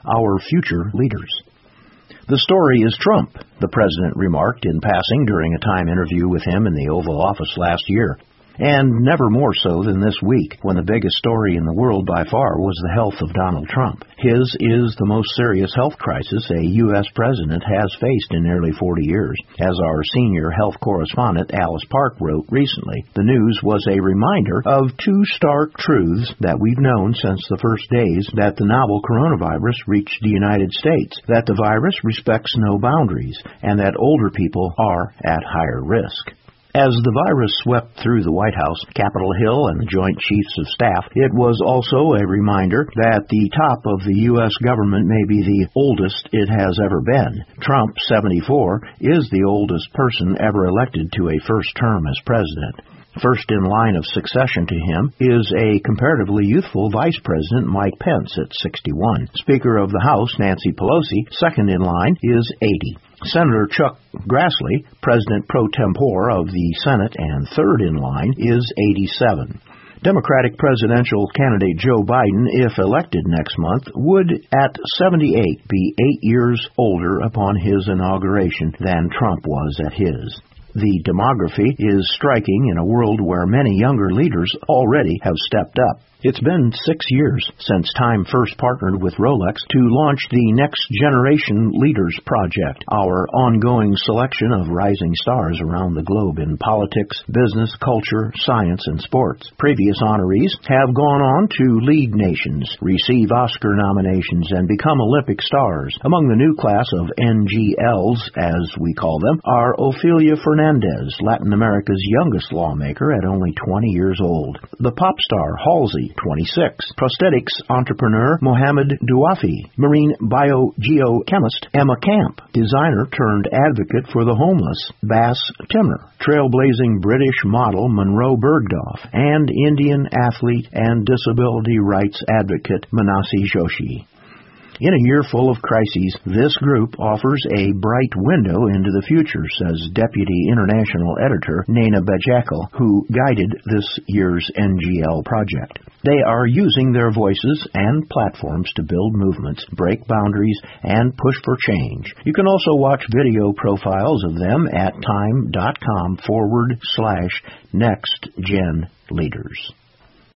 our future leaders. The story is Trump, the president remarked in passing during a Time interview with him in the Oval Office last year. And never more so than this week, when the biggest story in the world by far was the health of Donald Trump. His is the most serious health crisis a U.S. president has faced in nearly 40 years. As our senior health correspondent Alice Park wrote recently, the news was a reminder of two stark truths that we've known since the first days that the novel coronavirus reached the United States, that the virus respects no boundaries, and that older people are at higher risk. As the virus swept through the White House, Capitol Hill, and the Joint Chiefs of Staff, it was also a reminder that the top of the U.S. government may be the oldest it has ever been. Trump, 74, is the oldest person ever elected to a first term as president. First in line of succession to him is a comparatively youthful Vice President Mike Pence at 61. Speaker of the House Nancy Pelosi, second in line, is 80. Senator Chuck Grassley, President pro tempore of the Senate and third in line, is 87. Democratic presidential candidate Joe Biden, if elected next month, would at 78 be 8 years older upon his inauguration than Trump was at his. The demography is striking in a world where many younger leaders already have stepped up. It's been 6 years since Time first partnered with Rolex to launch the Next Generation Leaders Project, our ongoing selection of rising stars around the globe in politics, business, culture, science, and sports. Previous honorees have gone on to lead nations, receive Oscar nominations, and become Olympic stars. Among the new class of NGLs, as we call them, are Ofelia Fernandez, Latin America's youngest lawmaker at only 20 years old, the pop star Halsey, 26, prosthetics entrepreneur Mohamed Douafi, marine biogeochemist Emma Camp, designer turned advocate for the homeless Bass Timmer, trailblazing British model Monroe Bergdorf, and Indian athlete and disability rights advocate Manasi Joshi. In a year full of crises, this group offers a bright window into the future, says Deputy International Editor Nana Bajakal, who guided this year's NGL project. They are using their voices and platforms to build movements, break boundaries, and push for change. You can also watch video profiles of them at time.com/nextgenleaders.